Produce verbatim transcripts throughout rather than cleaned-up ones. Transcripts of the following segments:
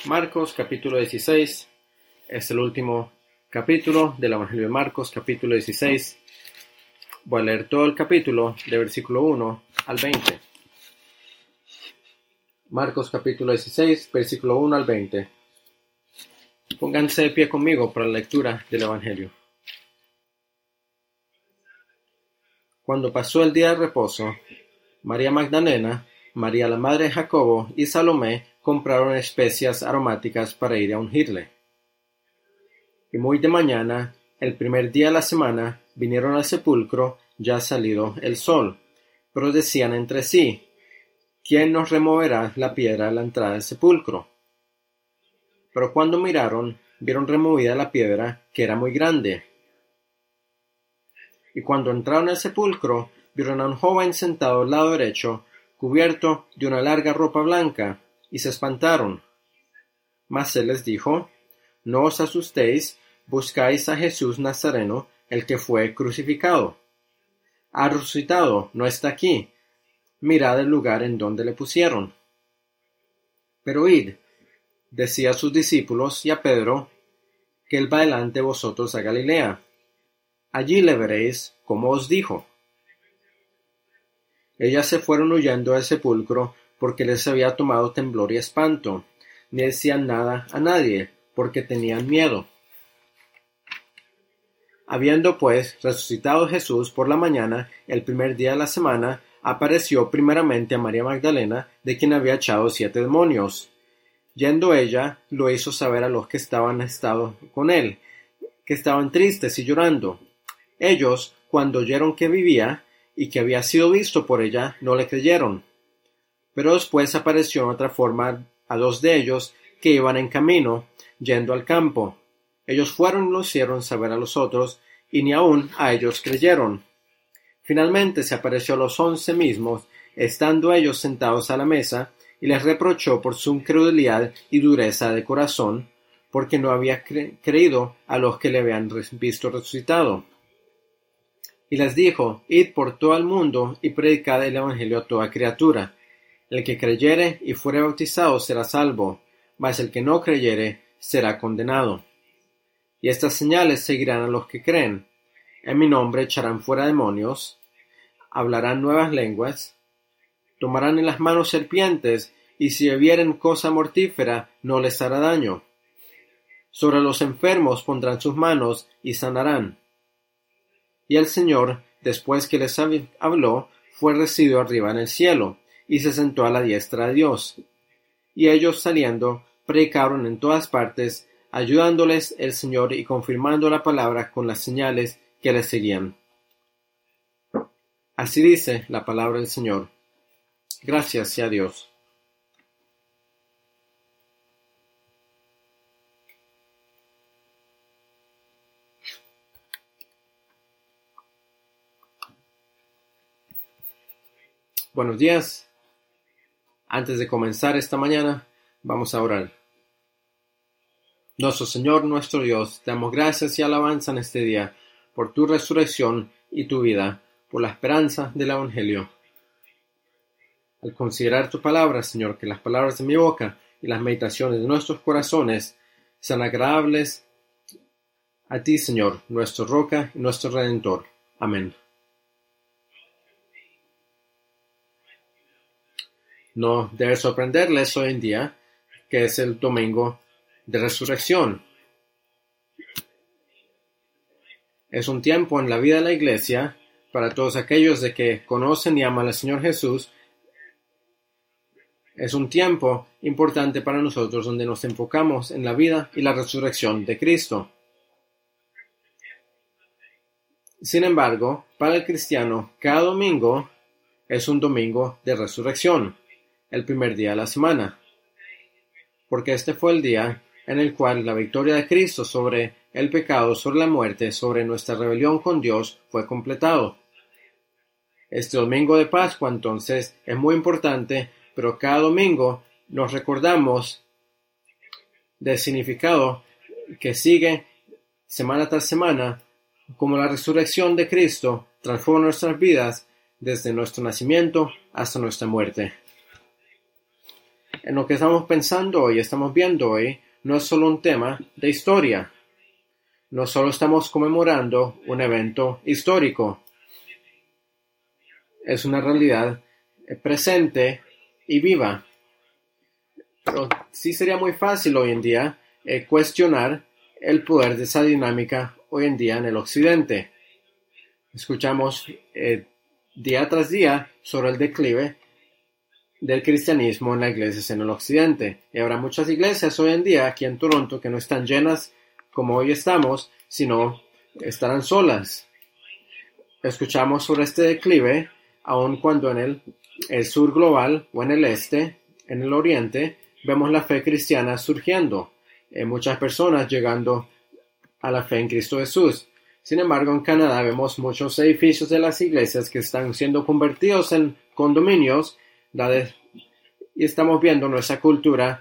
Marcos capítulo dieciséis es el último capítulo del Evangelio de Marcos, capítulo dieciséis. Voy a leer todo el capítulo de versículo uno al veinte. Marcos capítulo dieciséis, versículo uno al veinte. Pónganse de pie conmigo para la lectura del Evangelio. Cuando pasó el día de reposo, María Magdalena, María la madre de Jacobo y Salomé compraron especias aromáticas para ir a ungirle. Y muy de mañana, el primer día de la semana, vinieron al sepulcro ya salido el sol, pero decían entre sí: ¿quién nos removerá la piedra a la entrada del sepulcro? Pero cuando miraron, vieron removida la piedra, que era muy grande. Y cuando entraron al sepulcro, vieron a un joven sentado al lado derecho, cubierto de una larga ropa blanca, y se espantaron. Mas él les dijo: no os asustéis, buscáis a Jesús Nazareno, el que fue crucificado. Ha resucitado, no está aquí. Mirad el lugar en donde le pusieron. Pero id, decía a sus discípulos y a Pedro, que él va delante de vosotros a Galilea. Allí le veréis, como os dijo. Ellas se fueron huyendo del sepulcro, porque les había tomado temblor y espanto. Ni decían nada a nadie, porque tenían miedo. Habiendo pues resucitado Jesús por la mañana, el primer día de la semana, apareció primeramente a María Magdalena, de quien había echado siete demonios. Yendo ella, lo hizo saber a los que estaban estado con él, que estaban tristes y llorando. Ellos, cuando oyeron que vivía y que había sido visto por ella, no le creyeron. Pero después apareció en otra forma a dos de ellos que iban en camino, yendo al campo. Ellos fueron y lo hicieron saber a los otros, y ni aun a ellos creyeron. Finalmente se apareció a los once mismos, estando ellos sentados a la mesa, y les reprochó por su incredulidad y dureza de corazón, porque no había cre- creído a los que le habían visto resucitado. Y les dijo: id por todo el mundo y predicad el evangelio a toda criatura. El que creyere y fuere bautizado será salvo, mas el que no creyere será condenado. Y estas señales seguirán a los que creen. En mi nombre echarán fuera demonios, hablarán nuevas lenguas, tomarán en las manos serpientes, y si bebieren cosa mortífera no les hará daño. Sobre los enfermos pondrán sus manos y sanarán. Y el Señor, después que les habló, fue recibido arriba en el cielo, y se sentó a la diestra de Dios. Y ellos saliendo, predicaron en todas partes, ayudándoles el Señor y confirmando la palabra con las señales que les seguían. Así dice la palabra del Señor. Gracias sea a Dios. Buenos días. Antes de comenzar esta mañana, vamos a orar. Nuestro Señor, nuestro Dios, te damos gracias y alabanza en este día por tu resurrección y tu vida, por la esperanza del Evangelio. Al considerar tu palabra, Señor, que las palabras de mi boca y las meditaciones de nuestros corazones sean agradables a ti, Señor, nuestro roca y nuestro redentor. Amén. No debe sorprenderles hoy en día que es el domingo de resurrección. Es un tiempo en la vida de la iglesia para todos aquellos de que conocen y aman al Señor Jesús. Es un tiempo importante para nosotros donde nos enfocamos en la vida y la resurrección de Cristo. Sin embargo, para el cristiano, cada domingo es un domingo de resurrección, el primer día de la semana, porque este fue el día en el cual la victoria de Cristo sobre el pecado, sobre la muerte, sobre nuestra rebelión con Dios fue completado. Este domingo de Pascua, entonces, es muy importante, pero cada domingo nos recordamos del significado que sigue semana tras semana, como la resurrección de Cristo transforma nuestras vidas desde nuestro nacimiento hasta nuestra muerte. en lo que estamos pensando hoy, estamos viendo hoy, no es solo un tema de historia. No solo estamos conmemorando un evento histórico. Es una realidad presente y viva. Pero sí sería muy fácil hoy en día eh, cuestionar el poder de esa dinámica hoy en día en el occidente. Escuchamos eh, día tras día sobre el declive del cristianismo en las iglesias en el occidente. Y habrá muchas iglesias hoy en día aquí en Toronto que no están llenas como hoy estamos, sino estarán solas. Escuchamos sobre este declive aun cuando en el, el sur global o en el este, en el oriente, vemos la fe cristiana surgiendo. Eh, muchas personas llegando a la fe en Cristo Jesús. Sin embargo, en Canadá vemos muchos edificios de las iglesias que están siendo convertidos en condominios de, y estamos viendo nuestra cultura,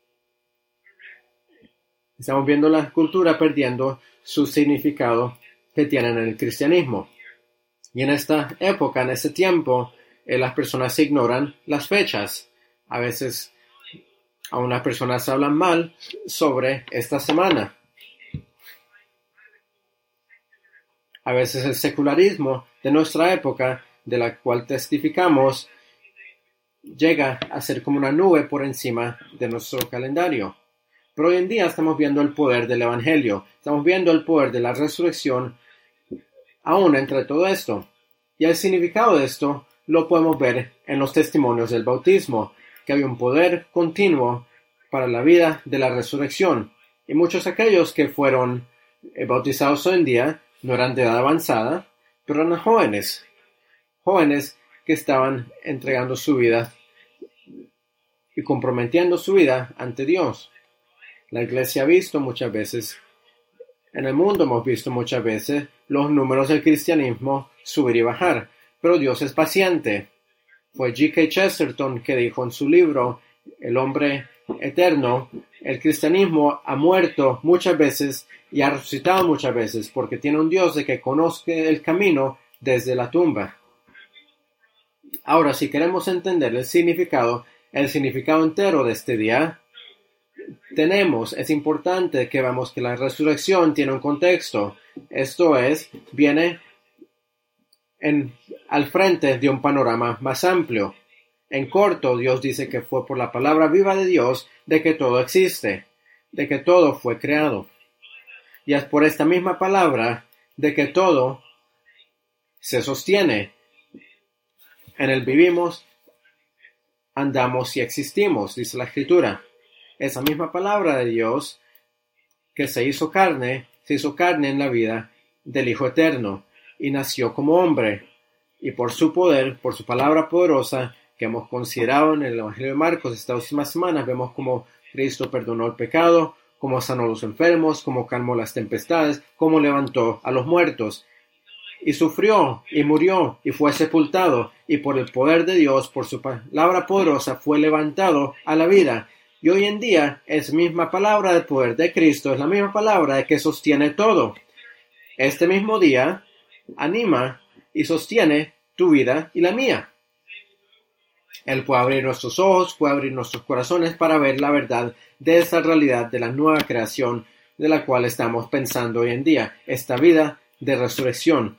estamos viendo la cultura perdiendo su significado que tienen en el cristianismo. Y en esta época, en este tiempo, eh, las personas ignoran las fechas. A veces, aún las personas hablan mal sobre esta semana. A veces el secularismo de nuestra época, de la cual testificamos, llega a ser como una nube por encima de nuestro calendario. Pero hoy en día estamos viendo el poder del Evangelio, estamos viendo el poder de la resurrección aún entre todo esto. Y el significado de esto lo podemos ver en los testimonios del bautismo, que había un poder continuo para la vida de la resurrección. Y muchos de aquellos que fueron eh, bautizados hoy en día no eran de edad avanzada, pero eran jóvenes, jóvenes que estaban entregando su vida y comprometiendo su vida ante Dios. La iglesia ha visto muchas veces, en el mundo hemos visto muchas veces los números del cristianismo subir y bajar, pero Dios es paciente. Fue G K Chesterton que dijo en su libro El hombre eterno, el cristianismo ha muerto muchas veces y ha resucitado muchas veces porque tiene un Dios de que conozca el camino desde la tumba. Ahora, si queremos entender el significado, el significado entero de este día, tenemos, es importante que veamos que la resurrección tiene un contexto. Esto es, viene en, al frente de un panorama más amplio. En corto, Dios dice que fue por la palabra viva de Dios de que todo existe, de que todo fue creado. Y es por esta misma palabra de que todo se sostiene. En él vivimos, andamos y existimos, dice la Escritura. Esa misma palabra de Dios que se hizo carne, se hizo carne en la vida del Hijo Eterno y nació como hombre. Y por su poder, por su palabra poderosa que hemos considerado en el Evangelio de Marcos estas últimas semanas, vemos cómo Cristo perdonó el pecado, cómo sanó a los enfermos, cómo calmó las tempestades, cómo levantó a los muertos. Y sufrió, y murió, y fue sepultado, y por el poder de Dios, por su palabra poderosa, fue levantado a la vida. Y hoy en día, es misma palabra de poder de Cristo, es la misma palabra que sostiene todo. Este mismo día, anima y sostiene tu vida y la mía. Él puede abrir nuestros ojos, puede abrir nuestros corazones para ver la verdad de esta realidad de la nueva creación de la cual estamos pensando hoy en día, esta vida de resurrección.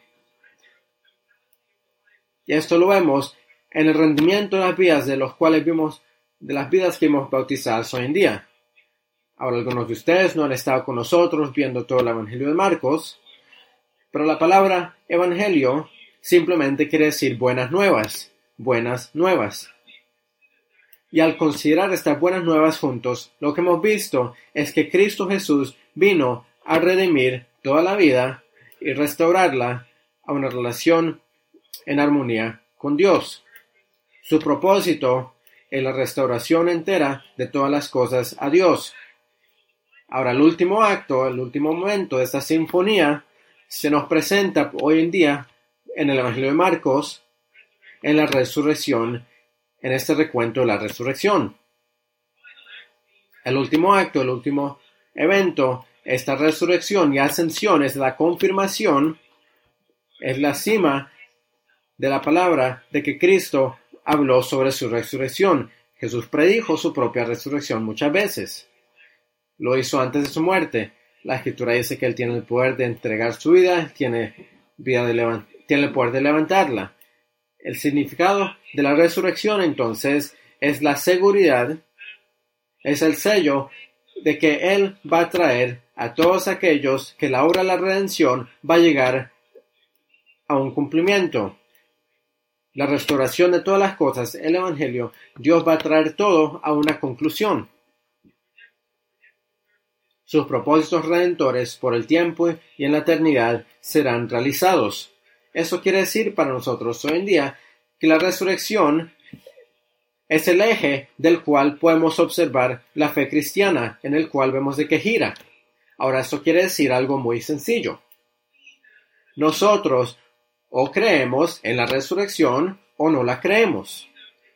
Y esto lo vemos en el rendimiento de las vidas de los cuales vimos, de las vidas que hemos bautizado hoy en día. Ahora, algunos de ustedes no han estado con nosotros viendo todo el Evangelio de Marcos, pero la palabra Evangelio simplemente quiere decir buenas nuevas, buenas nuevas. Y al considerar estas buenas nuevas juntos, lo que hemos visto es que Cristo Jesús vino a redimir toda la vida y restaurarla a una relación en armonía con Dios. Su propósito es la restauración entera de todas las cosas a Dios. Ahora, el último acto, el último momento de esta sinfonía se nos presenta hoy en día en el Evangelio de Marcos, en la resurrección, en este recuento de la resurrección. El último acto, el último evento, esta resurrección y ascensión es la confirmación, es la cima de la palabra de que Cristo habló sobre su resurrección. Jesús predijo su propia resurrección muchas veces. Lo hizo antes de su muerte. La Escritura dice que Él tiene el poder de entregar su vida, tiene, vida de levant- tiene el poder de levantarla. El significado de la resurrección, entonces, es la seguridad, es el sello de que Él va a traer a todos aquellos que la obra de la redención va a llegar a un cumplimiento. La restauración de todas las cosas, el Evangelio, Dios va a traer todo a una conclusión. Sus propósitos redentores por el tiempo y en la eternidad serán realizados. Eso quiere decir para nosotros hoy en día que la resurrección es el eje del cual podemos observar la fe cristiana, en el cual vemos de qué gira. Ahora, esto quiere decir algo muy sencillo. Nosotros o creemos en la resurrección o no la creemos.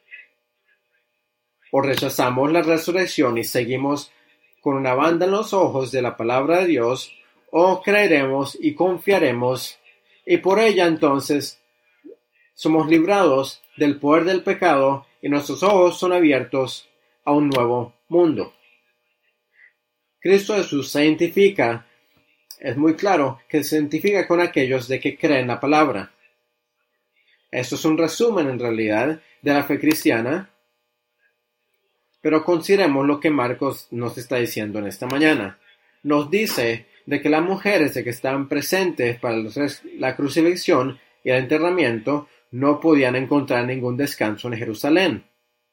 O rechazamos la resurrección y seguimos con una banda en los ojos de la palabra de Dios, o creeremos y confiaremos, y por ella entonces somos librados del poder del pecado y nuestros ojos son abiertos a un nuevo mundo. Cristo Jesús se identifica, es muy claro que se identifica con aquellos de que creen la palabra. Esto es un resumen en realidad de la fe cristiana, pero consideremos lo que Marcos nos está diciendo en esta mañana. Nos dice de que las mujeres de que estaban presentes para la crucifixión y el enterramiento no podían encontrar ningún descanso en Jerusalén.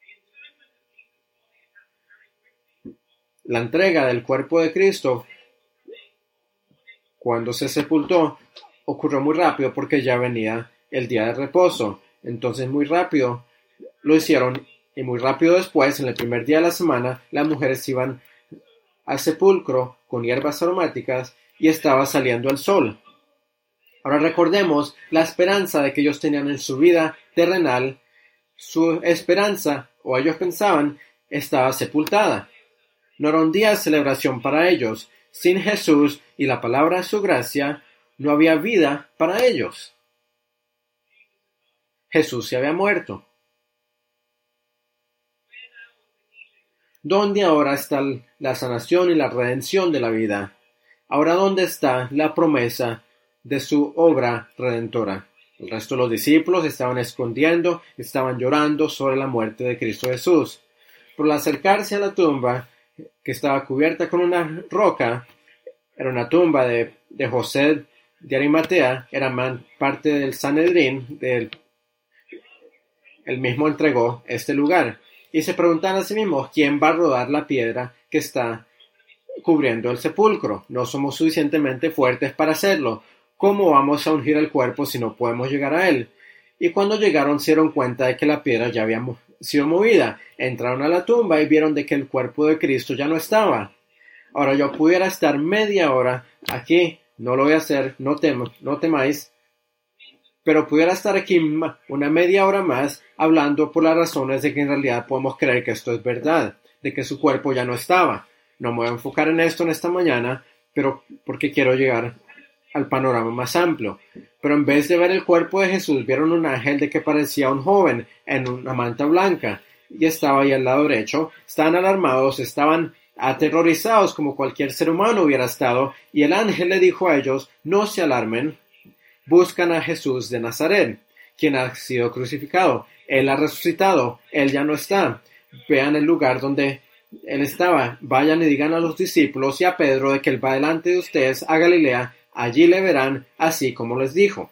La entrega del cuerpo de Cristo, cuando se sepultó, ocurrió muy rápido porque ya venía el día de reposo. Entonces muy rápido lo hicieron y muy rápido después, en el primer día de la semana, las mujeres iban al sepulcro con hierbas aromáticas y estaba saliendo el sol. Ahora recordemos la esperanza de que ellos tenían en su vida terrenal. Su esperanza, o ellos pensaban, estaba sepultada. No era un día de celebración para ellos. Sin Jesús y la palabra de su gracia, no había vida para ellos. Jesús se había muerto. ¿Dónde ahora está la sanación y la redención de la vida? Ahora, ¿dónde está la promesa de su obra redentora? El resto de los discípulos estaban escondiendo, estaban llorando sobre la muerte de Cristo Jesús. Por acercarse a la tumba, que estaba cubierta con una roca, era una tumba de, de José de Arimatea, era man, parte del Sanedrín, del, él mismo entregó este lugar. Y se preguntan a sí mismos, ¿quién va a rodar la piedra que está cubriendo el sepulcro? No somos suficientemente fuertes para hacerlo. ¿Cómo vamos a ungir el cuerpo si no podemos llegar a él? Y cuando llegaron se dieron cuenta de que la piedra ya había sido movida. Entraron a la tumba y vieron de que el cuerpo de Cristo ya no estaba. Ahora yo pudiera estar media hora aquí, no lo voy a hacer, no, tem- no temáis, pero pudiera estar aquí una media hora más hablando por las razones de que en realidad podemos creer que esto es verdad, de que su cuerpo ya no estaba. No me voy a enfocar en esto en esta mañana, pero porque quiero llegar al panorama más amplio. Pero en vez de ver el cuerpo de Jesús, vieron un ángel de que parecía un joven en una manta blanca y estaba ahí al lado derecho. Estaban alarmados, estaban aterrorizados como cualquier ser humano hubiera estado, y el ángel le dijo a ellos, no se alarmen. Buscan a Jesús de Nazaret, quien ha sido crucificado. Él ha resucitado, Él ya no está. Vean el lugar donde Él estaba. Vayan y digan a los discípulos y a Pedro de que Él va delante de ustedes a Galilea. Allí le verán, así como les dijo.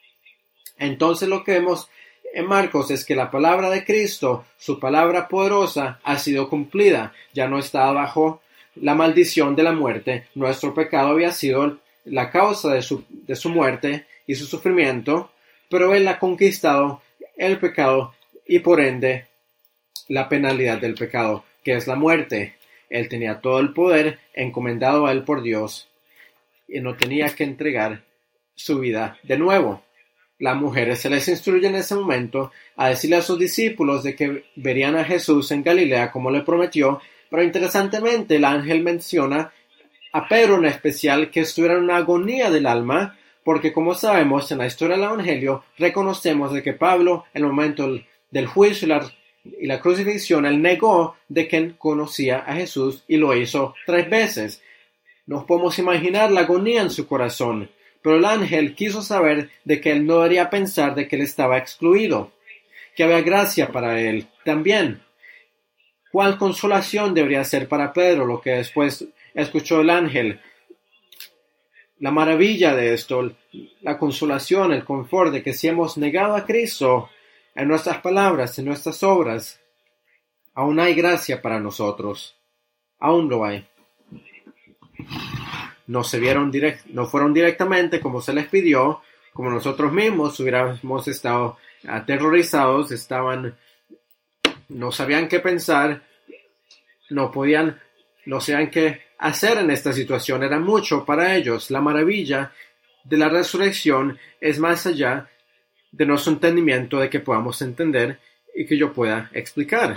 Entonces lo que vemos en Marcos es que la palabra de Cristo, su palabra poderosa, ha sido cumplida. Ya no está bajo la maldición de la muerte. Nuestro pecado había sido la causa de su, de su muerte y su sufrimiento, pero Él ha conquistado el pecado y por ende la penalidad del pecado, que es la muerte. Él tenía todo el poder encomendado a Él por Dios y no tenía que entregar su vida de nuevo. Las mujeres se les instruye en ese momento a decirle a sus discípulos de que verían a Jesús en Galilea como le prometió, pero interesantemente el ángel menciona a Pedro en especial que estuviera en una agonía del alma, porque como sabemos en la historia del Evangelio reconocemos de que Pablo en el momento del juicio y la y la crucifixión, él negó de que conocía a Jesús y lo hizo tres veces. Nos podemos imaginar la agonía en su corazón, pero el ángel quiso saber de que él no debería pensar de que él estaba excluido, que había gracia para él también. ¿Cuál consolación debería ser para Pedro lo que después escuchó el ángel? La maravilla de esto, la consolación, el confort de que si hemos negado a Cristo en nuestras palabras, en nuestras obras, aún hay gracia para nosotros. Aún lo hay. No se vieron direct, no fueron directamente como se les pidió, como nosotros mismos hubiéramos estado aterrorizados, estaban, no sabían qué pensar, no podían, no sabían qué hacer en esta situación. Era mucho para ellos. La maravilla de la resurrección es más allá de nuestro entendimiento, de que podamos entender y que yo pueda explicar.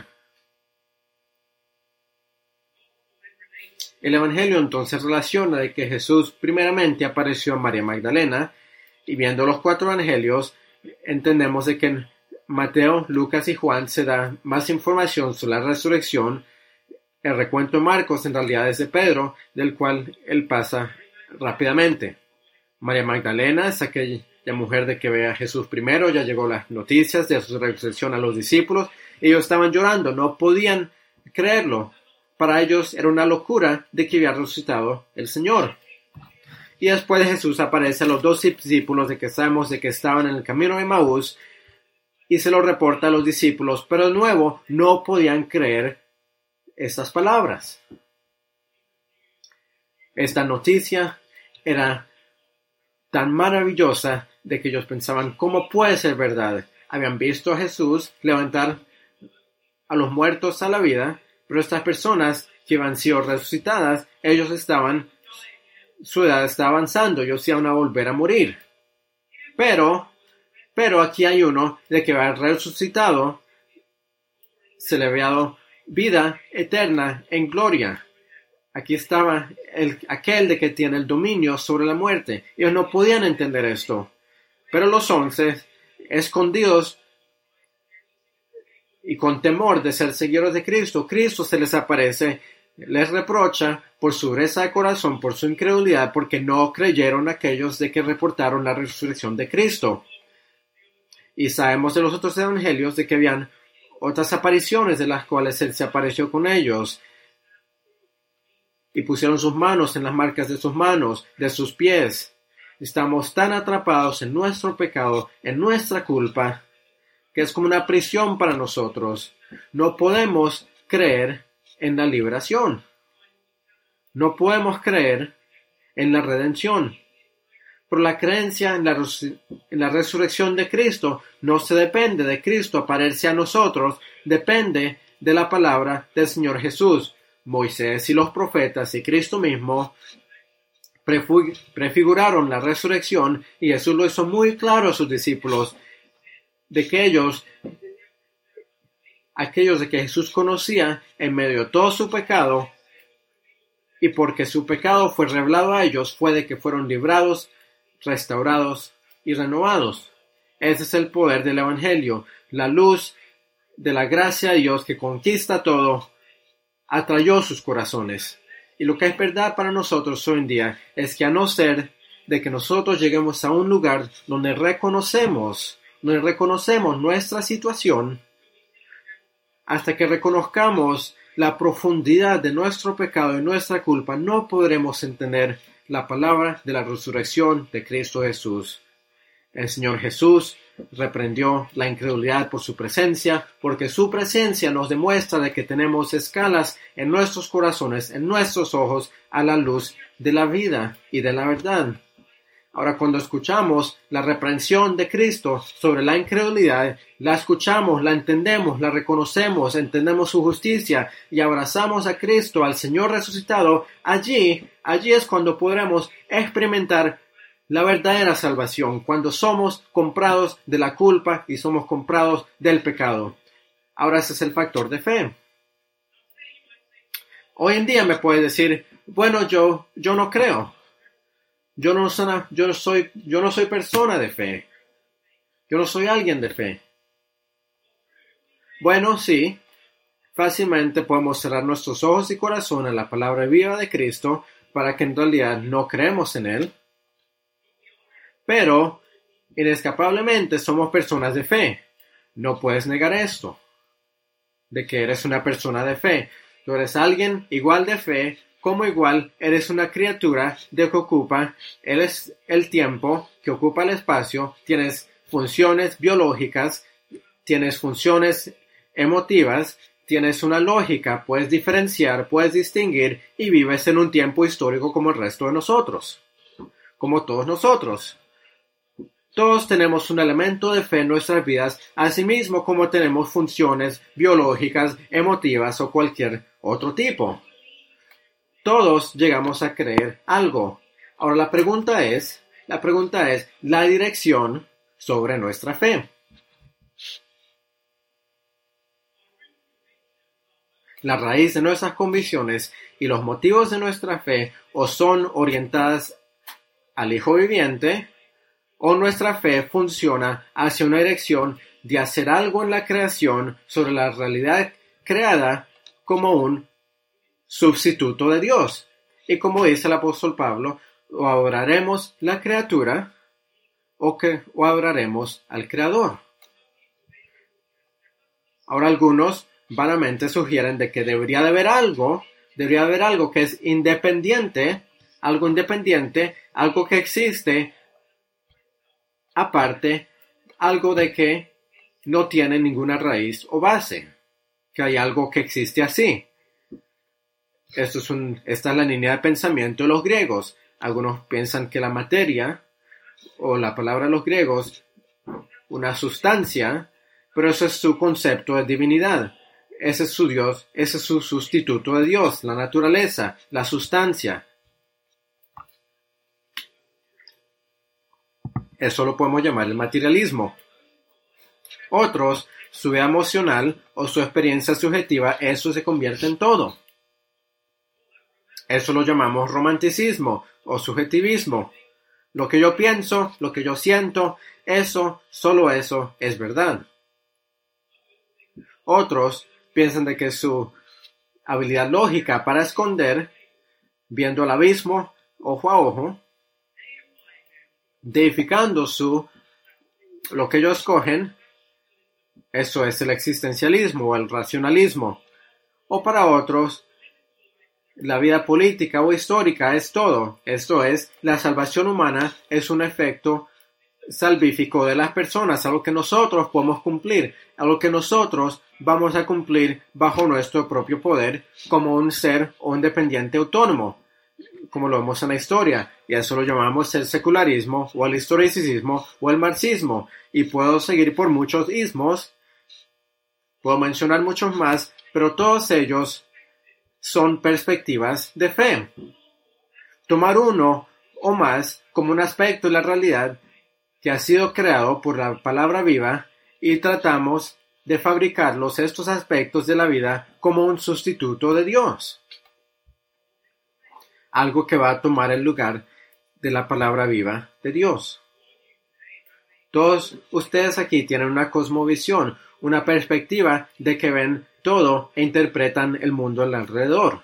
El Evangelio entonces relaciona de que Jesús primeramente apareció a María Magdalena, y viendo los cuatro evangelios entendemos de que en Mateo, Lucas y Juan se da más información sobre la resurrección. El recuento de Marcos en realidad es de Pedro, del cual él pasa rápidamente. María Magdalena es aquella mujer de que ve a Jesús primero, ya llegó las noticias de su resurrección a los discípulos, ellos estaban llorando, no podían creerlo. Para ellos era una locura de que había resucitado el Señor. Y después de Jesús aparece a los dos discípulos de que sabemos de que estaban en el camino de Maús y se lo reporta a los discípulos, pero de nuevo no podían creer estas palabras. Esta noticia era tan maravillosa de que ellos pensaban, ¿cómo puede ser verdad? Habían visto a Jesús levantar a los muertos a la vida, pero estas personas que habían sido resucitadas, ellos estaban, su edad estaba avanzando, ellos iban a volver a morir. Pero, pero aquí hay uno de que había resucitado, se le había dado vida eterna en gloria. Aquí estaba el, aquel de que tiene el dominio sobre la muerte. Ellos no podían entender esto. Pero los once, escondidos y con temor de ser seguidores de Cristo, Cristo se les aparece, les reprocha por su dureza de corazón, por su incredulidad, porque no creyeron aquellos de que reportaron la resurrección de Cristo. Y sabemos de los otros evangelios de que habían otras apariciones de las cuales Él se apareció con ellos y pusieron sus manos en las marcas de sus manos, de sus pies. Estamos tan atrapados en nuestro pecado, en nuestra culpa, que es como una prisión para nosotros. No podemos creer en la liberación. No podemos creer en la redención. Por la creencia en la, en la resurrección de Cristo no se depende de Cristo aparecerse a nosotros, depende de la palabra del Señor Jesús. Moisés y los profetas y Cristo mismo prefiguraron la resurrección y Jesús lo hizo muy claro a sus discípulos de que ellos, aquellos de que Jesús conocía en medio de todo su pecado y porque su pecado fue revelado a ellos, fue de que fueron librados, restaurados y renovados. Ese es el poder del Evangelio, la luz de la gracia de Dios que conquista todo, atrayó sus corazones. Y lo que es verdad para nosotros hoy en día es que a no ser de que nosotros lleguemos a un lugar donde reconocemos, donde reconocemos nuestra situación, hasta que reconozcamos la profundidad de nuestro pecado y nuestra culpa, no podremos entender la palabra de la resurrección de Cristo Jesús. El Señor Jesús reprendió la incredulidad por su presencia, porque su presencia nos demuestra de que tenemos escalas en nuestros corazones, en nuestros ojos, a la luz de la vida y de la verdad. Ahora, cuando escuchamos la reprensión de Cristo sobre la incredulidad, la escuchamos, la entendemos, la reconocemos, entendemos su justicia y abrazamos a Cristo, al Señor resucitado, allí, allí es cuando podremos experimentar la verdadera salvación, cuando somos comprados de la culpa y somos comprados del pecado. Ahora ese es el factor de fe. Hoy en día me puedes decir, bueno, yo, yo no creo. Yo no, soy, yo, no soy, yo no soy persona de fe. Yo no soy alguien de fe. Bueno, sí, fácilmente podemos cerrar nuestros ojos y corazón a la palabra viva de Cristo para que en realidad no creemos en Él. Pero, inescapablemente somos personas de fe. No puedes negar esto, de que eres una persona de fe. Tú eres alguien igual de fe, como igual eres una criatura de que ocupa el, el tiempo, que ocupa el espacio, tienes funciones biológicas, tienes funciones emotivas, tienes una lógica, puedes diferenciar, puedes distinguir y vives en un tiempo histórico como el resto de nosotros, como todos nosotros. Todos tenemos un elemento de fe en nuestras vidas, asimismo como tenemos funciones biológicas, emotivas o cualquier otro tipo. Todos llegamos a creer algo. Ahora la pregunta es, la pregunta es la dirección sobre nuestra fe. La raíz de nuestras convicciones y los motivos de nuestra fe o son orientadas al Hijo viviente, o nuestra fe funciona hacia una dirección de hacer algo en la creación sobre la realidad creada como un sustituto de Dios. Y como dice el apóstol Pablo, o adoraremos la criatura o, que, o adoraremos al Creador. Ahora algunos vanamente sugieren de que debería de haber algo, debería haber algo que es independiente, algo independiente, algo que existe aparte, algo de que no tiene ninguna raíz o base, que hay algo que existe así. Esto es un, esta es la línea de pensamiento de los griegos. Algunos piensan que la materia, o la palabra de los griegos, una sustancia, pero ese es su concepto de divinidad. Ese es su Dios, ese es su sustituto de Dios, la naturaleza, la sustancia. Eso lo podemos llamar el materialismo. Otros, su vida emocional o su experiencia subjetiva, eso se convierte en todo. Eso lo llamamos romanticismo o subjetivismo. Lo que yo pienso, lo que yo siento, eso, solo eso es verdad. Otros piensan de que su habilidad lógica para esconder, viendo el abismo ojo a ojo, deificando su, lo que ellos escogen, eso es el existencialismo o el racionalismo. O para otros, la vida política o histórica es todo. Esto es, la salvación humana es un efecto salvífico de las personas, algo que nosotros podemos cumplir, algo que nosotros vamos a cumplir bajo nuestro propio poder como un ser o independiente autónomo, como lo vemos en la historia, y eso lo llamamos el secularismo o el historicismo o el marxismo, y puedo seguir por muchos ismos, puedo mencionar muchos más, pero todos ellos son perspectivas de fe. Tomar uno o más como un aspecto de la realidad que ha sido creado por la palabra viva y tratamos de fabricarlos estos aspectos de la vida como un sustituto de Dios. Algo que va a tomar el lugar de la palabra viva de Dios. Todos ustedes aquí tienen una cosmovisión, una perspectiva de que ven todo e interpretan el mundo alrededor.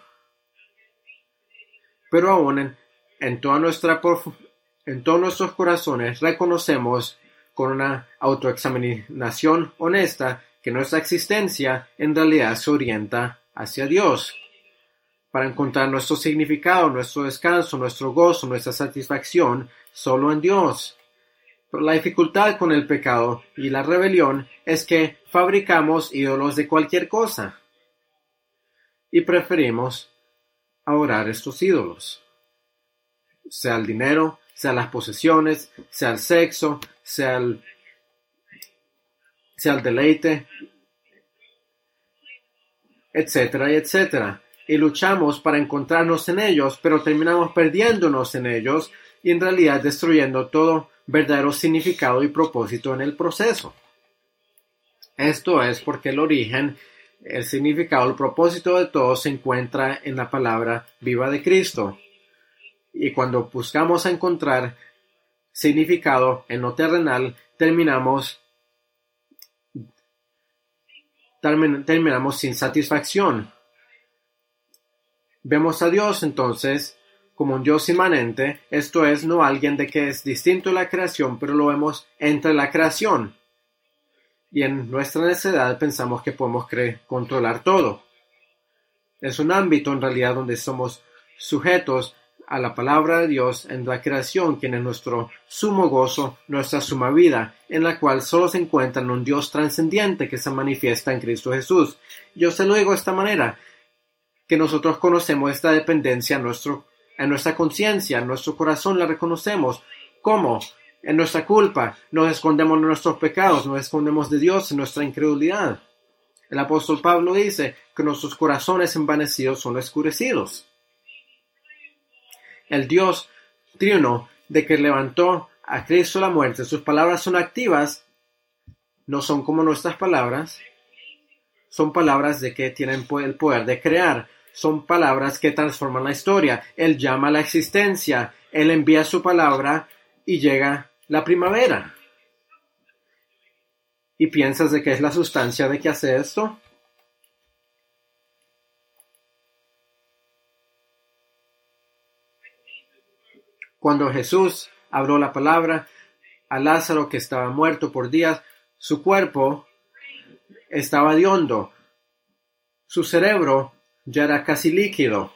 Pero aún en, en, toda nuestra, en todos nuestros corazones reconocemos con una autoexaminación honesta que nuestra existencia en realidad se orienta hacia Dios, para encontrar nuestro significado, nuestro descanso, nuestro gozo, nuestra satisfacción solo en Dios. Pero la dificultad con el pecado y la rebelión es que fabricamos ídolos de cualquier cosa y preferimos adorar estos ídolos, sea el dinero, sea las posesiones, sea el sexo, sea el, sea el deleite, etcétera, y etcétera. Y luchamos para encontrarnos en ellos, pero terminamos perdiéndonos en ellos y en realidad destruyendo todo verdadero significado y propósito en el proceso. Esto es porque el origen, el significado, el propósito de todo se encuentra en la palabra viva de Cristo. Y cuando buscamos encontrar significado en lo terrenal, terminamos terminamos sin satisfacción. Vemos a Dios entonces como un Dios inmanente, esto es, no alguien de que es distinto de la creación, pero lo vemos entre la creación. Y en nuestra necedad pensamos que podemos cre- controlar todo. Es un ámbito en realidad donde somos sujetos a la palabra de Dios en la creación, quien es nuestro sumo gozo, nuestra suma vida, en la cual solo se encuentra en un Dios trascendiente que se manifiesta en Cristo Jesús. Yo se lo digo de esta manera, que nosotros conocemos esta dependencia en, nuestro, en nuestra conciencia, en nuestro corazón la reconocemos. ¿Cómo? En nuestra culpa, nos escondemos de nuestros pecados, nos escondemos de Dios en nuestra incredulidad. El apóstol Pablo dice que nuestros corazones envanecidos son oscurecidos. El Dios triuno de que levantó a Cristo la muerte, sus palabras son activas, no son como nuestras palabras, son palabras de que tienen el poder de crear, son palabras que transforman la historia. Él llama a la existencia, Él envía su palabra y llega la primavera. ¿Y piensas de qué es la sustancia de que hace esto? Cuando Jesús habló la palabra a Lázaro que estaba muerto por días, su cuerpo estaba hediondo, su cerebro ya era casi líquido.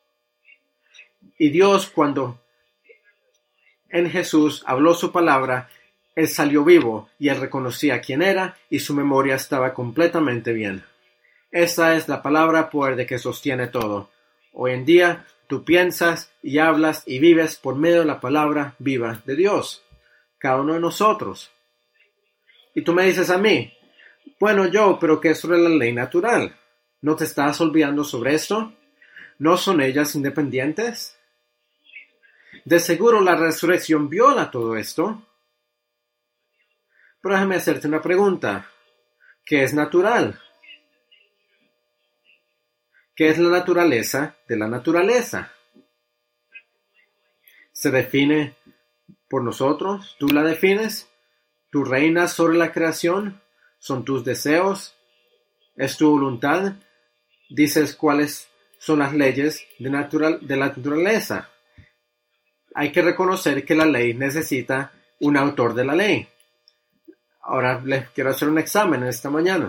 Y Dios, cuando en Jesús habló su palabra, Él salió vivo y Él reconocía quién era y su memoria estaba completamente bien. Esa es la palabra poder de que sostiene todo. Hoy en día, tú piensas y hablas y vives por medio de la palabra viva de Dios. Cada uno de nosotros. Y tú me dices a mí, bueno, yo, pero ¿qué es sobre la ley natural? ¿No te estás olvidando sobre esto? ¿No son ellas independientes? De seguro la resurrección viola todo esto. Pero déjame hacerte una pregunta. ¿Qué es natural? ¿Qué es la naturaleza de la naturaleza? ¿Se define por nosotros? ¿Tú la defines? ¿Tú reinas sobre la creación? ¿Son tus deseos? ¿Es tu voluntad? ¿Dices cuáles son las leyes de, natural, de la naturaleza? Hay que reconocer que la ley necesita un autor de la ley. Ahora les quiero hacer un examen esta mañana.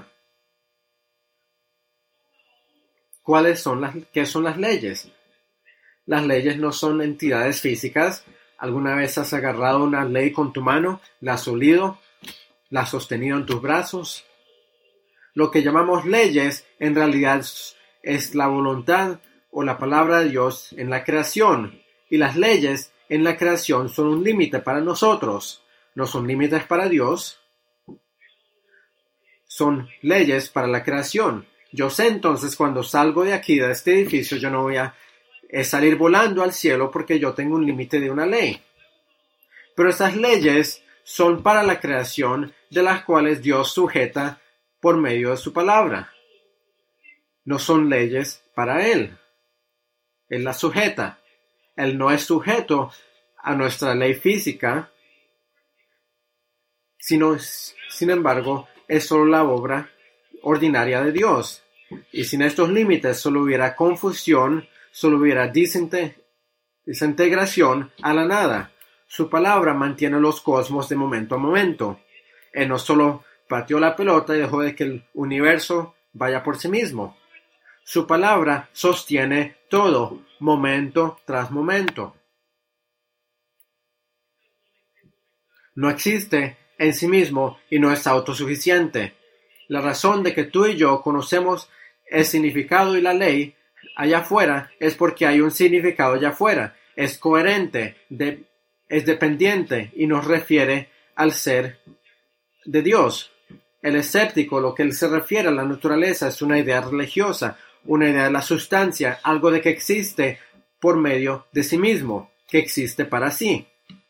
¿Cuáles son las, qué son las leyes? Las leyes no son entidades físicas. ¿Alguna vez has agarrado una ley con tu mano, la has olido, la has sostenido en tus brazos? Lo que llamamos leyes en realidad es la voluntad o la palabra de Dios en la creación. Y las leyes en la creación son un límite para nosotros. No son límites para Dios. Son leyes para la creación. Yo sé entonces cuando salgo de aquí, de este edificio, yo no voy a eh, salir volando al cielo porque yo tengo un límite de una ley. Pero esas leyes son para la creación de las cuales Dios sujeta por medio de su palabra. No son leyes para Él. Él las sujeta. Él no es sujeto a nuestra ley física, sino, sin embargo, es solo la obra ordinaria de Dios. Y sin estos límites solo hubiera confusión, solo hubiera desintegración a la nada. Su palabra mantiene los cosmos de momento a momento. Él no solo pateó la pelota y dejó de que el universo vaya por sí mismo. Su palabra sostiene todo, momento tras momento. No existe en sí mismo y no es autosuficiente. La razón de que tú y yo conocemos el significado y la ley allá afuera es porque hay un significado allá afuera. Es coherente, de, es dependiente y nos refiere al ser de Dios. El escéptico, lo que él se refiere a la naturaleza, es una idea religiosa, una idea de la sustancia, algo de que existe por medio de sí mismo, que existe para sí.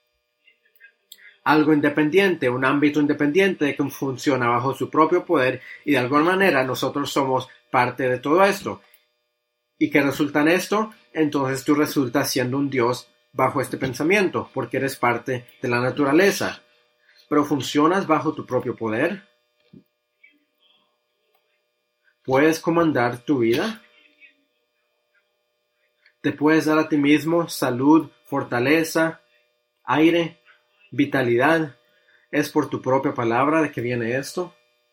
Algo independiente, un ámbito independiente que funciona bajo su propio poder y de alguna manera nosotros somos parte de todo esto. ¿Y qué resulta en esto? Entonces tú resultas siendo un Dios bajo este pensamiento, porque eres parte de la naturaleza. ¿Pero funcionas bajo tu propio poder? ¿Puedes comandar tu vida? ¿Te puedes dar a ti mismo salud, fortaleza, aire, vitalidad? ¿Es por tu propia palabra de que viene esto?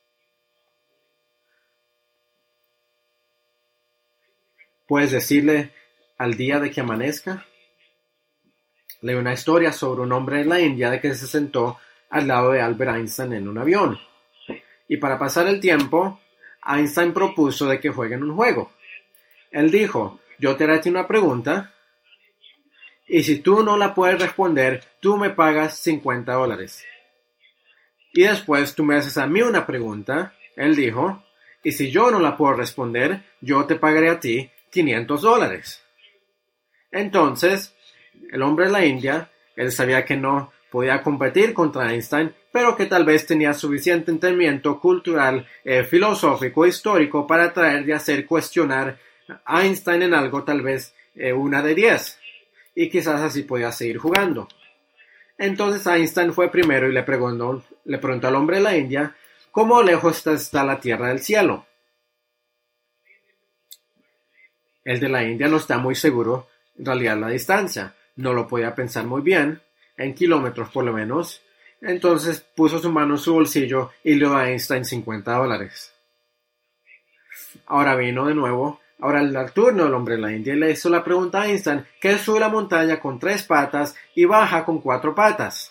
¿Puedes decirle al día de que amanezca? Leí una historia sobre un hombre en la India de que se sentó al lado de Albert Einstein en un avión. Y para pasar el tiempo, Einstein propuso de que jueguen un juego. Él dijo, yo te haré a ti una pregunta, y si tú no la puedes responder, tú me pagas cincuenta dólares. Y después tú me haces a mí una pregunta, él dijo, y si yo no la puedo responder, yo te pagaré a ti quinientos dólares. Entonces, el hombre de la India, él sabía que no podía competir contra Einstein, pero que tal vez tenía suficiente entendimiento cultural, eh, filosófico, histórico para traer y hacer cuestionar a Einstein en algo tal vez eh, una de diez. Y quizás así podía seguir jugando. Entonces Einstein fue primero y le preguntó, le preguntó al hombre de la India, ¿cómo lejos está la Tierra del cielo? El de la India no está muy seguro en realidad la distancia. No lo podía pensar muy bien, en kilómetros por lo menos. Entonces puso su mano en su bolsillo y le dio a Einstein cincuenta dólares. Ahora vino de nuevo, ahora el turno del hombre de la India y le hizo la pregunta a Einstein, ¿qué sube la montaña con tres patas y baja con cuatro patas?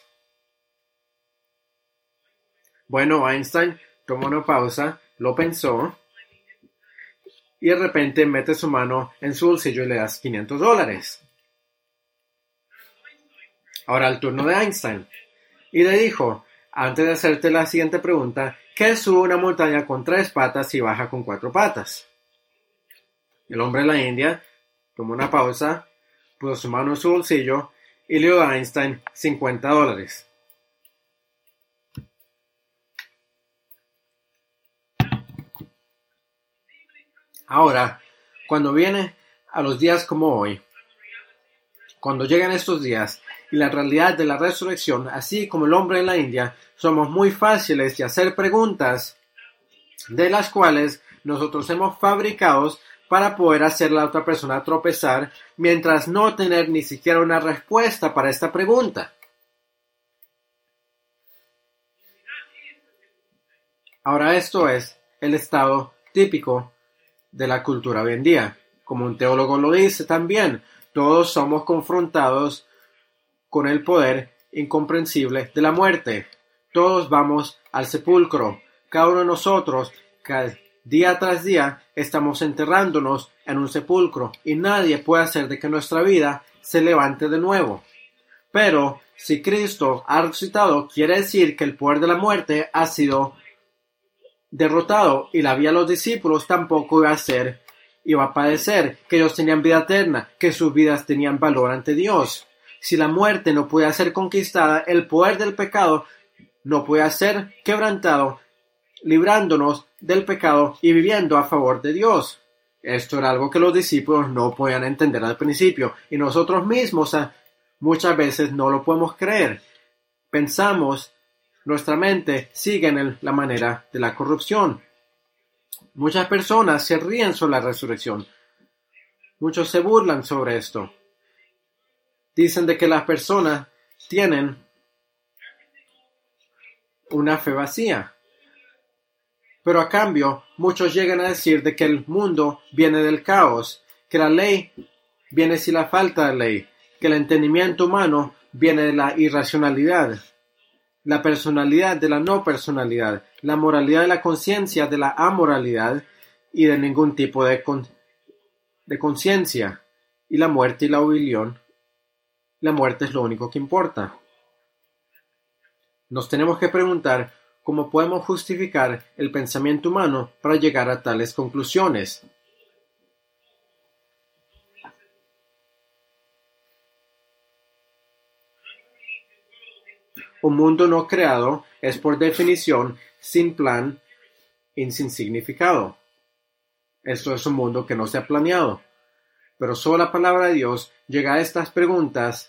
Bueno, Einstein tomó una pausa, lo pensó y de repente mete su mano en su bolsillo y le das quinientos dólares. Ahora el turno de Einstein. Y le dijo, antes de hacerte la siguiente pregunta, ¿qué sube una montaña con tres patas y baja con cuatro patas? El hombre de la India tomó una pausa, puso su mano en su bolsillo y le dio a Einstein cincuenta dólares. Ahora, cuando viene a los días como hoy, cuando llegan estos días y la realidad de la resurrección, así como el hombre de la India, somos muy fáciles de hacer preguntas de las cuales nosotros hemos fabricado para poder hacer a la otra persona tropezar, mientras no tener ni siquiera una respuesta para esta pregunta. Ahora esto es el estado típico de la cultura hoy en día. Como un teólogo lo dice también, todos somos confrontados con el poder incomprensible de la muerte. Todos vamos al sepulcro. Cada uno de nosotros, cada día tras día, estamos enterrándonos en un sepulcro y nadie puede hacer de que nuestra vida se levante de nuevo. Pero si Cristo ha resucitado, quiere decir que el poder de la muerte ha sido derrotado y la vida de los discípulos tampoco iba a ser, iba a padecer, que ellos tenían vida eterna, que sus vidas tenían valor ante Dios. Si la muerte no puede ser conquistada, el poder del pecado no puede ser quebrantado, librándonos del pecado y viviendo a favor de Dios. Esto era algo que los discípulos no podían entender al principio y nosotros mismos muchas veces no lo podemos creer. Pensamos, nuestra mente sigue en la manera de la corrupción. Muchas personas se ríen sobre la resurrección. Muchos se burlan sobre esto. Dicen de que las personas tienen una fe vacía. Pero a cambio, muchos llegan a decir de que el mundo viene del caos, que la ley viene sin la falta de ley, que el entendimiento humano viene de la irracionalidad, la personalidad de la no personalidad, la moralidad de la conciencia de la amoralidad y de ningún tipo de, con, de conciencia, y la muerte y la oblivión. La muerte es lo único que importa. Nos tenemos que preguntar cómo podemos justificar el pensamiento humano para llegar a tales conclusiones. Un mundo no creado es por definición sin plan y sin significado. Esto es un mundo que no se ha planeado. Pero solo la palabra de Dios llega a estas preguntas,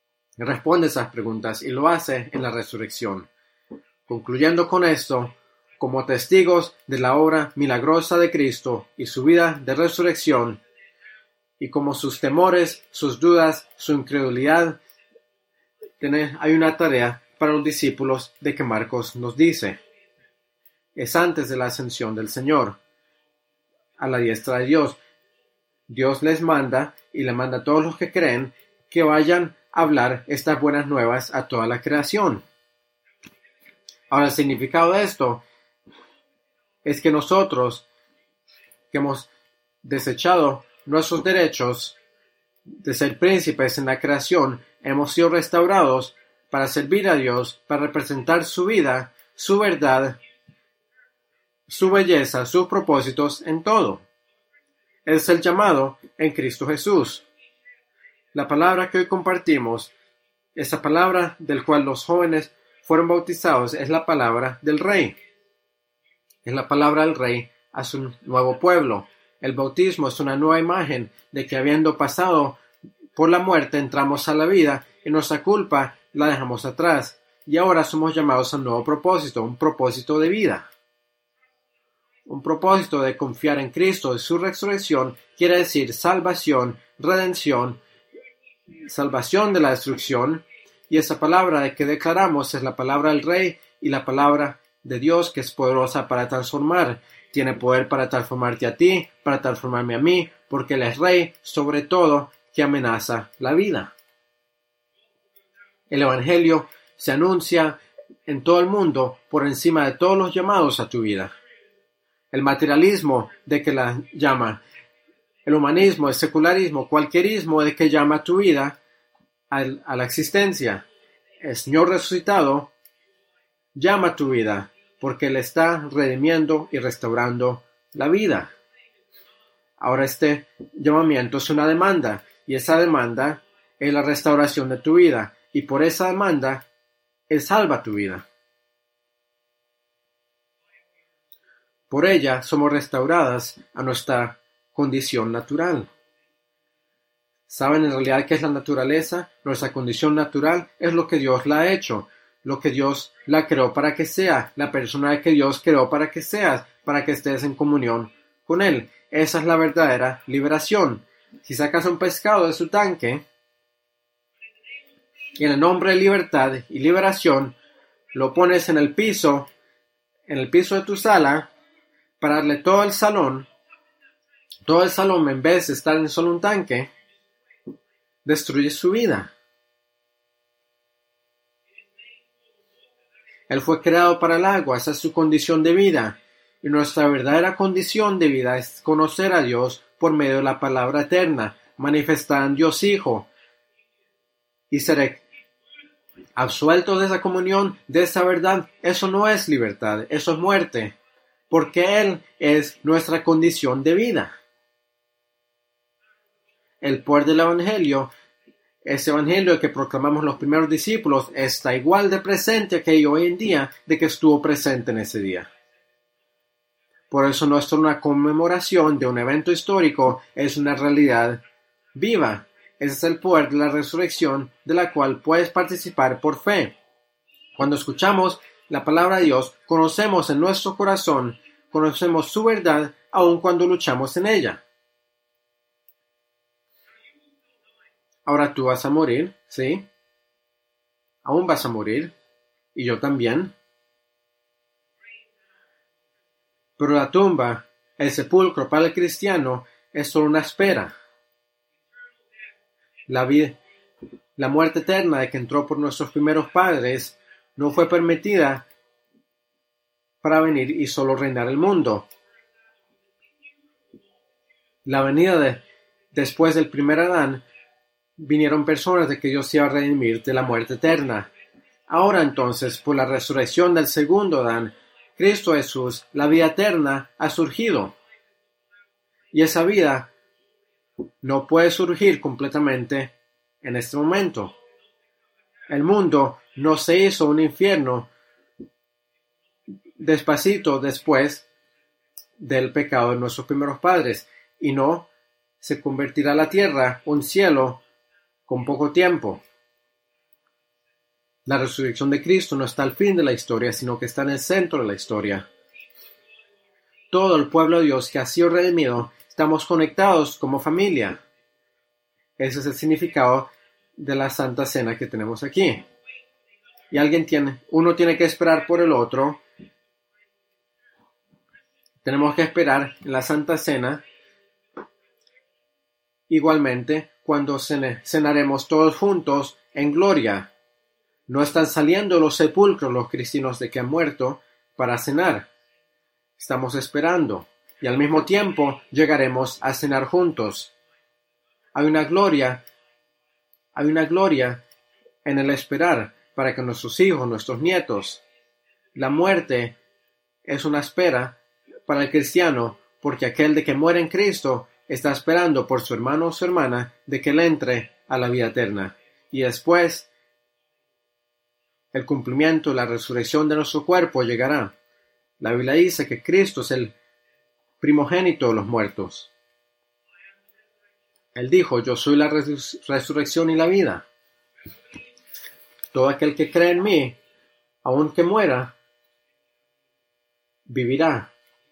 responde esas preguntas y lo hace en la resurrección. Concluyendo con esto, como testigos de la obra milagrosa de Cristo y su vida de resurrección, y como sus temores, sus dudas, su incredulidad, hay una tarea para los discípulos de que Marcos nos dice. Es antes de la ascensión del Señor a la diestra de Dios. Dios les manda y le manda a todos los que creen que vayan a hablar estas buenas nuevas a toda la creación. Ahora, el significado de esto es que nosotros, que hemos desechado nuestros derechos de ser príncipes en la creación, hemos sido restaurados para servir a Dios, para representar su vida, su verdad, su belleza, sus propósitos en todo. Es el llamado en Cristo Jesús. La palabra que hoy compartimos, esa palabra del cual los jóvenes fueron bautizados, es la palabra del Rey. Es la palabra del Rey a su nuevo pueblo. El bautismo es una nueva imagen de que habiendo pasado por la muerte entramos a la vida y nuestra culpa la dejamos atrás. Y ahora somos llamados a un nuevo propósito, un propósito de vida. Un propósito de confiar en Cristo y su resurrección quiere decir salvación, redención, salvación de la destrucción. Y esa palabra de que declaramos es la palabra del Rey y la palabra de Dios, que es poderosa para transformar. Tiene poder para transformarte a ti, para transformarme a mí, porque Él es Rey, sobre todo, que amenaza la vida. El Evangelio se anuncia en todo el mundo por encima de todos los llamados a tu vida. El materialismo de que la llama, el humanismo, el secularismo, cualquierismo de que llama a tu vida a, a la existencia. El Señor resucitado llama a tu vida porque Él está redimiendo y restaurando la vida. Ahora este llamamiento es una demanda y esa demanda es la restauración de tu vida y por esa demanda Él salva tu vida. Por ella somos restauradas a nuestra condición natural. ¿Saben en realidad qué es la naturaleza? Nuestra condición natural es lo que Dios la ha hecho, lo que Dios la creó para que sea, la persona que Dios creó para que seas, para que estés en comunión con Él. Esa es la verdadera liberación. Si sacas un pescado de su tanque, y en el nombre de libertad y liberación, lo pones en el piso, en el piso de tu sala, para darle todo el salón, todo el salón en vez de estar en solo un tanque, destruye su vida. Él fue creado para el agua, esa es su condición de vida. Y nuestra verdadera condición de vida es conocer a Dios por medio de la palabra eterna, manifestada en Dios Hijo. Y ser absueltos de esa comunión, de esa verdad, eso no es libertad, eso es muerte. Porque Él es nuestra condición de vida. El poder del Evangelio, ese Evangelio que proclamamos los primeros discípulos, está igual de presente que hoy en día de que estuvo presente en ese día. Por eso no es una conmemoración de un evento histórico, es una realidad viva. Ese es el poder de la resurrección de la cual puedes participar por fe. Cuando escuchamos la palabra de Dios, conocemos en nuestro corazón, conocemos su verdad, aun cuando luchamos en ella. Ahora tú vas a morir, ¿sí? Aún vas a morir, y yo también. Pero la tumba, el sepulcro para el cristiano, es solo una espera. La vida, la muerte eterna de que entró por nuestros primeros padres, no fue permitida para venir y solo reinar el mundo. La venida de después del primer Adán, vinieron personas de que Dios iba a redimir de la muerte eterna. Ahora entonces, por la resurrección del segundo Adán, Cristo Jesús, la vida eterna ha surgido. Y esa vida no puede surgir completamente en este momento. El mundo no se hizo un infierno despacito después del pecado de nuestros primeros padres, y no se convertirá la tierra un cielo con poco tiempo. La resurrección de Cristo no está al fin de la historia, sino que está en el centro de la historia. todo el pueblo de Dios que ha sido redimido, estamos conectados como familia. Ese es el significado de la Santa Cena que tenemos aquí. Y alguien tiene, uno tiene que esperar por el otro. Tenemos que esperar en la Santa Cena. Igualmente, cuando cene, cenaremos todos juntos en gloria. No están saliendo de los sepulcros los cristianos de que han muerto para cenar. Estamos esperando. Y al mismo tiempo llegaremos a cenar juntos. Hay una gloria, hay una gloria en el esperar para que nuestros hijos, nuestros nietos, la muerte es una espera para el cristiano, porque aquel de que muere en Cristo está esperando por su hermano o su hermana de que él entre a la vida eterna. Y después, el cumplimiento, la resurrección de nuestro cuerpo llegará. La Biblia dice que Cristo es el primogénito de los muertos. Él dijo, yo soy la res- resurrección y la vida. Todo aquel que cree en mí, aunque muera, vivirá.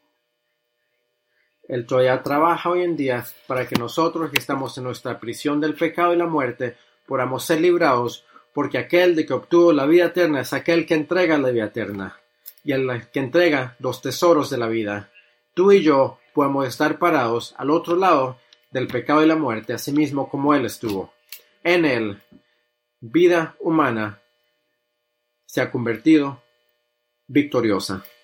Él todavía trabaja hoy en día para que nosotros que estamos en nuestra prisión del pecado y la muerte podamos ser librados, porque aquel de que obtuvo la vida eterna es aquel que entrega la vida eterna y el que entrega los tesoros de la vida. Tú y yo podemos estar parados al otro lado del pecado y la muerte, así mismo como Él estuvo. En Él, vida humana se ha convertido victoriosa.